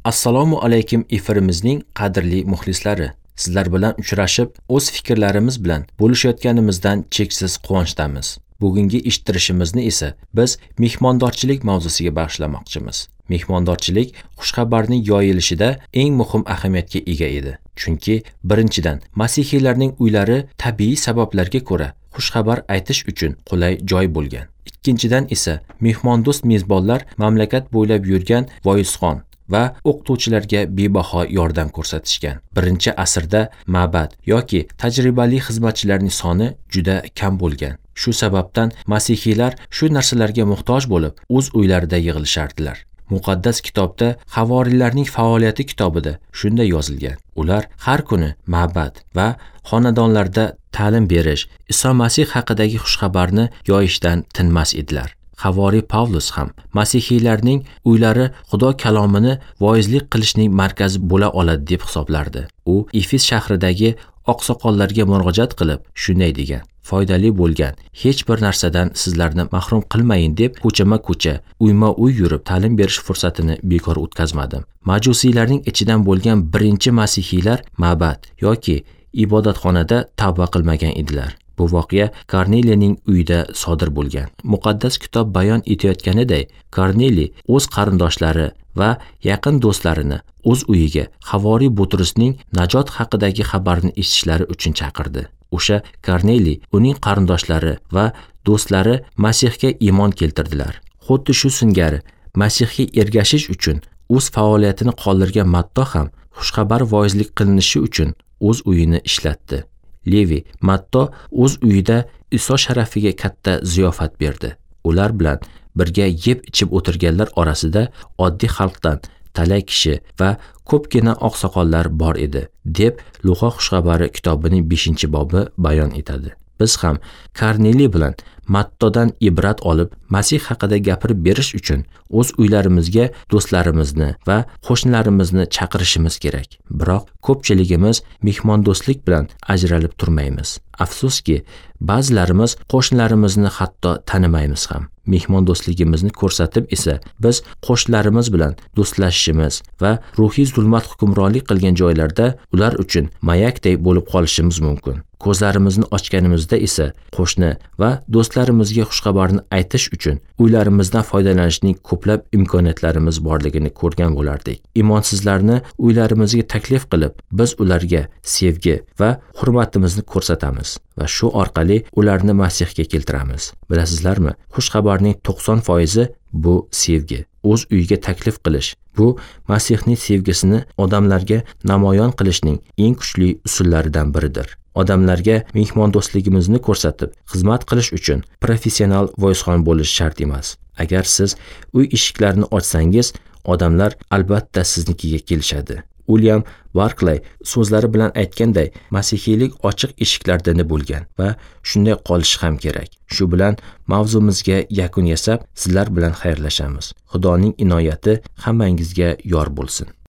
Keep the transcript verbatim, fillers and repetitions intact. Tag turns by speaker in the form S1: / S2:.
S1: Assalomu alaykum efirimizning qadrli muxlislari. Sizlar bilan uchrashib, o'z fikrlarimiz bilan bo'lishayotganimizdan cheksiz quvonchdamiz. Bugungi eshittirishimizni esa biz mehmondorchilik mavzusiga bag'ishlamoqchimiz. Mehmondorchilik xushxabarning yoyilishida eng muhim ahamiyatga ega edi. Chunki birinchidan, masihiylarning uylari tabiiy sabablarga ko'ra xushxabar aytish uchun qulay joy bo'lgan. Ikkinchidan esa mehmondo'st mezbonlar mamlakat bo'ylab yurgan voizxon va o'qituvchilarga bebaho yordam ko'rsatishgan. Birinchi asrda ma'bad yoki tajribali xizmatchilarning soni juda kam bo'lgan. Shu sababdan masihiylar shu narsalarga muhtoj bo'lib, o'z uylarida yig'ilishardilar. Muqaddas kitobda Havoriylarning faoliyati kitobida shunday yozilgan. Ular har kuni ma'bad va xonadonlarda ta'lim berish, Iso Masih haqidagi xushxabarni yoyishdan tinmas edilar. Havoriy Pavlus ham masihiylarning uylari Xudo kalomini voizlik qilishning markazi bo'la oladi deb hisoblardi. U Efes shahridagi oqsoqollarga murojaat qilib shunday degan: foydali bo'lgan hech bir narsadan sizlarni mahrum qilmayin deb ko'chama-ko'cha, uyma-uy yurib ta'lim berish fursatini bekor o'tkazmadim. Majusiylarning ichidan bo'lgan birinchi masihiylar ma'bad yoki ibodatxonada tavba qilmagan edilar. Bu voqea Korneliyaning uyida sodir bo'lgan. Muqaddas kitob bayon etayotganiday, Korneliy o'z qarindoshlari va yaqin do'stlarini o'z uyiga Havoriy Butrusning najot haqidagi xabarni eshitishlari uchun chaqirdi. O'sha Korneliy, uning qarindoshlari va do'stlari Masihga iymon keltirdilar. Xuddi shu singari Masihga ergashish uchun o'z faoliyatini qoldirgan Matto ham xushxabar voizlik qilinishi uchun o'z uyini ishlatdi. Levi, Matto o'z uyida Iso sharafiga katta ziyofat berdi. Ular bilan birga yeb-ichib o'tirganlar orasida oddiy xalqdan talay kishi va ko'pgina oqsoqollar bor edi, deb Luqa xushxabari kitobining beshinchi bobi bayon etadi. Biz ham Korneliy bilan Mattodan ibrat olib, Masih haqida gapirib berish uchun o'z uylarimizga do'stlarimizni va qo'shnilarimizni chaqirishimiz kerak. Biroq ko'pchiligimiz mehmondo'stlik bilan ajralib turmaymiz. Afsuski, ba'zilarimiz qo'shnilarimizni hatto tanimaymiz ham. Mehmondo'stligimizni ko'rsatib esa biz qo'shnilarimiz bilan do'stlashishimiz va ruhiy zulmat hukmronlik qilgan joylarda ular uchun mayakday bo'lib qolishimiz mumkin. Ko'zlarimizni ochganimizda esa qo'shni va do'stlarimizga xushxabarni aytish uchun uylarimizdan foydalanishning ko'plab imkoniyatlarimiz borligini ko'rgan bo'lardik. Imonsizlarni uylarimizga taklif qilib, biz ularga sevgi va hurmatimizni ko'rsatamiz va shu orqali ularni Masihga keltiramiz. Bilasizlarmi, xushxabarning to'qson foizi bu sevgi. O'z uyiga taklif qilish bu Masihning sevgisini odamlarga namoyon qilishning eng kuchli usullaridan biridir. Odamlarga mehmondo'stligimizni ko'rsatib, xizmat qilish uchun professional voizxon bo'lish shart emas. Agar siz uy eshiklarini ochsangiz, odamlar albatta siznikiga kelishadi. William Barclay so'zlari bilan aytganday, masihiylik ochiq eshiklar dini bo'lgan va shunday qolishi ham kerak. Shu bilan mavzumizga yakun yasab, sizlar bilan xayrlashamiz. Xudoning inoyati hammangizga yor bo'lsin.